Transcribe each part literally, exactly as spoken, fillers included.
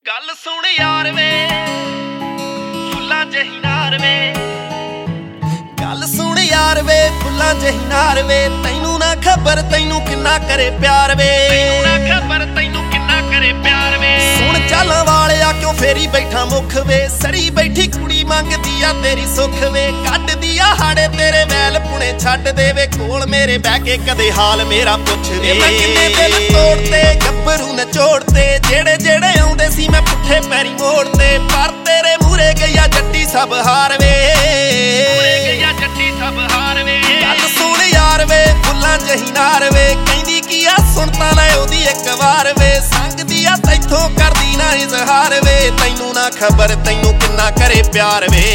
ਗੱਲ ਸੁਣ ਯਾਰ ਵੇ ਫੁੱਲਾਂ ਜਿਹੀ ਨਾਰ ਵੇ ਗੱਲ ਸੁਣ ਯਾਰ ਵੇ ਫੁੱਲਾਂ ਜਿਹੀ ਨਾਰ ਵੇ ਤੈਨੂੰ ਨਾ ਖਬਰ ਤੈਨੂੰ ਕਿੰਨਾ ਕਰੇ ਪਿਆਰ ਵੇ ਤੈਨੂੰ ਨਾ ਖਬਰ ਤੈਨੂੰ ਕਿੰਨਾ ਕਰੇ ਪਿਆਰ ਵੇ ਸੁਣ ਚੱਲ ਵਾਲਿਆ ਕਿਉਂ ਫੇਰੀ ਬੈਠਾ ਮੁਖ ਵੇ ਸੜੀ ਬੈਠੀ ਕੁੜੀ ਮੰਗਦੀ ਆ ਤੇਰੀ ਸੁੱਖ ਵੇ ਕੱਢਦੀ ਆ ਹਾੜੇ ਤੇਰੇ ਵੈਲ ਪੁਣੇ ਛੱਡ ਦੇਵੇ ਕੋਲ ਮੇਰੇ ਬਹਿ ਕੇ ਕਦੇ ਹਾਲ ਮੇਰਾ ਪੁੱਛ ਵੇ ਮੈਂ ਕਿੰਨੇ ਦਿਲ ਤੋੜਤੇ ਗੱਭਰੂ ਨਚੋੜਤੇ ਜਿਹੜੇ ਜਿਹੜੇ ਆਉਂਦੇ ਸੀ ਮੈਂ ਪੁੱਠੇ ਪੈਰੀ ਮੋੜਤੇ ਪਰ ਤੇਰੇ ਮੂਰੇ ਗਈਆ ਜੱਟੀ ਸਭ ਹਾਰ ਵੇ ਮੂਰੇ ਗਈਆ ਜੱਟੀ ਸਭ ਹਾਰ ਵੇ ਗੱਲ ਸੁਣ ਯਾਰ ਵੇ ਫੁੱਲਾਂ ਜਿਹੀ ਨਾਰ ਵੇ ਕਹਿੰਦੀ ਕੀ ਆ ਸੁਣ ਤਾਂ ਲੈ ਉਹਦੀ ਇੱਕ ਵਾਰ ਵੇ ਸੰਗਦੀ ਆ ਤੈਥੋਂ ਕਰਦੀ ਨਾ ਇਜ਼ਹਾਰ ਵੇ ਤੈਨੂੰ ਨਾ ਖਬਰ ਤੈਨੂੰ ਕਿੰਨਾ ਕਰੇ ਪਿਆਰ ਵੇ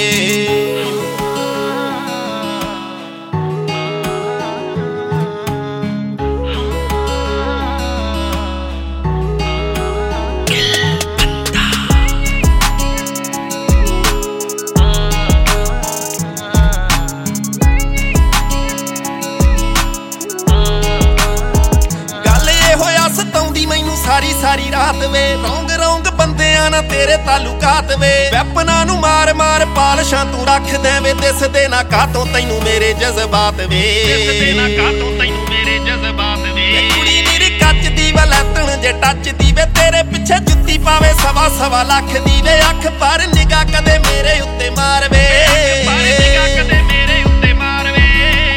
ਸਤਾਉਂਦੀ ਮੈਨੂੰ ਸਾਰੀ ਸਾਰੀ ਰਾਤ ਵੇ ਰੌਂਗ ਰੌਂਗ ਬੰਦਿਆਂ ਨਾਲ ਤੇਰੇ ਤਾਲੁਕਾਤ ਵੇ ਵੈਪਨਾਂ ਨੂੰ ਮਾਰ ਮਾਰ ਪਾਲਸ਼ਾਂ ਤੂੰ ਰੱਖ ਦੇਵੇਂ ਦਿਸਦੇ ਨਾ ਕਾਤੋਂ ਤੈਨੂੰ ਮੇਰੇ ਜਜ਼ਬਾਤ ਵੇ ਦਿਸਦੇ ਨਾ ਕਾਤੋਂ ਤੈਨੂੰ ਮੇਰੇ ਜਜ਼ਬਾਤ ਵੇ ਕੁੜੀ ਮੇਰੀ ਕੱਚ ਦੀ ਵਲੈਤਣ ਜੇ ਟੱਚ ਦੀ ਵੇ ਤੇਰੇ ਪਿੱਛੇ ਜੁੱਤੀ ਪਾਵੇ ਸਵਾ ਸਵਾ ਲੱਖ ਦੀ ਵੇ ਅੱਖ ਪਰ ਨਿਗਾਹ ਕਦੇ ਮੇਰੇ ਉੱਤੇ ਮਾਰ ਵੇ ਪਰ ਨਿਗਾਹ ਕਦੇ ਮੇਰੇ ਉੱਤੇ ਮਾਰ ਵੇ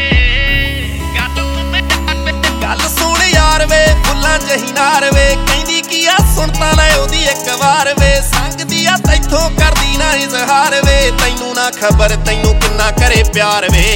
ਗੱਲ ਸੁਣ ਯਾਰ ਵੇ ਫੁੱਲਾਂ ਜਿਹੀ ਨਾਰ ਵੇ ਕਹਿੰਦੀ ਕੀ ਆ ਸੁਣ ਤਾਂ ਲੈ ਉਹਦੀ ਇੱਕ ਵਾਰ ਵੇ ਸੰਗਦੀ ਆ ਤੈਥੋਂ ਕਰਦੀ ਨਾ ਇਜ਼ਹਾਰ ਵੇ ਤੈਨੂੰ ਨਾ ਖਬਰ ਤੈਨੂੰ ਕਿੰਨਾ ਕਰੇ ਪਿਆਰ ਵੇ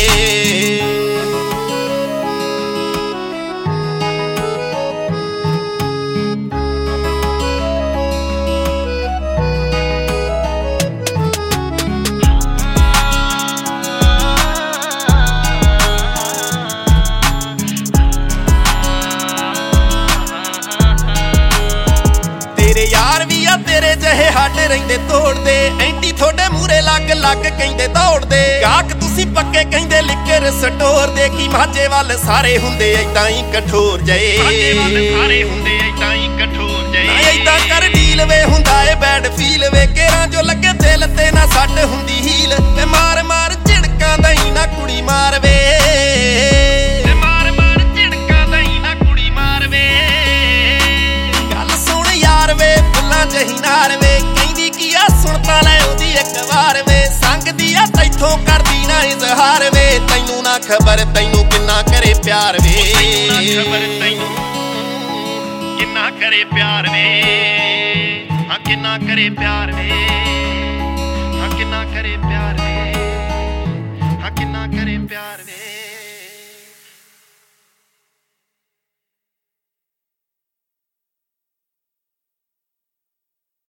ਤੇਰੇ ਯਾਰ ਵੀ ਆ ਤੇਰੇ ਜਿਹੇ ਹੱਡ ਰਹਿੰਦੇ ਤੋੜਦੇ ਐਂਟੀ ਥੋੜੇ ਮੂਰੇ ਲੱਗ ਲੱਗ ਕਹਿੰਦੇ ਦੌੜਦੇ ਗਾਹਕ ਤੁਸੀਂ ਪੱਕੇ ਕਹਿੰਦੇ ਲਿਕਰ ਸਟੋਰ ਦੇ ਕੀ ਮਾਝੇ ਵੱਲ ਸਾਰੇ ਹੁੰਦੇ ਏਦਾਂ ਹੀ ਕਠੋਰ ਜਏ ਮਾਝੇ ਵੱਲ ਸਾਰੇ ਹੁੰਦੇ ਏਦਾਂ ਹੀ ਕਠੋਰ ਜਏ ਨਾ ਏਦਾਂ ਕਰ ਡੀਲ ਵੇ ਹੁੰਦਾ ਏ ਬੈਡ ਫੀਲ ਵੇ ਕੇਰਾਂ ਜੋ ਲੱਗੇ ਦਿਲ ਤੇ ਨਾ ਸੱਟ ਹੁੰਦੀ ਹੀਲ ਤੇ ਮਾਰ ਮਾਰ ਝਿੜਕਾਂ ਦਈ ਨਾ ਕੁੜੀ ਮਾਰ ਵੇ ਤੇ ਮਾਰ ਮਾਰ ਝਿੜਕਾਂ ਦਈ ਨਾ ਕੁੜੀ ਮਾਰ ਵੇ ਗੱਲ ਸੁਣ ਯਾਰ ਵੇ ਫੁੱਲਾਂ ਜਿਹੀ ਨਾਰ ਵੇ ਕਹਿੰਦੀ ਕੀ ਆ ਸੁਣ ਤਾਂ ਲੈ ਉਹਦੀ ਇੱਕ ਵਾਰ ਵੇ ਸੰਗਦੀ ਆ ਤੈਥੋਂ ਕਰਦੀ ਨਾ ਇਜ਼ਹਾਰ ਵੇ ਤੈਨੂੰ ਨਾ ਖਬਰ ਤੈਨੂੰ ਕਿੰਨਾ ਕਰੇ ਪਿਆਰ ਵੇ ਤੈਨੂੰ ਨਾ ਖਬਰ ਤੈਨੂੰ ਕਿੰਨਾ ਕਰੇ ਪਿਆਰ ਵੇ ਹਾਂ ਕਿੰਨਾ ਕਰੇ ਪਿਆਰ ਵੇ ਹਾਂ ਕਿੰਨਾ ਕਰੇ ਪਿਆਰ ਵੇ ਹਾਂ ਕਿੰਨਾ ਕਰੇ ਪਿਆਰ ਵੇ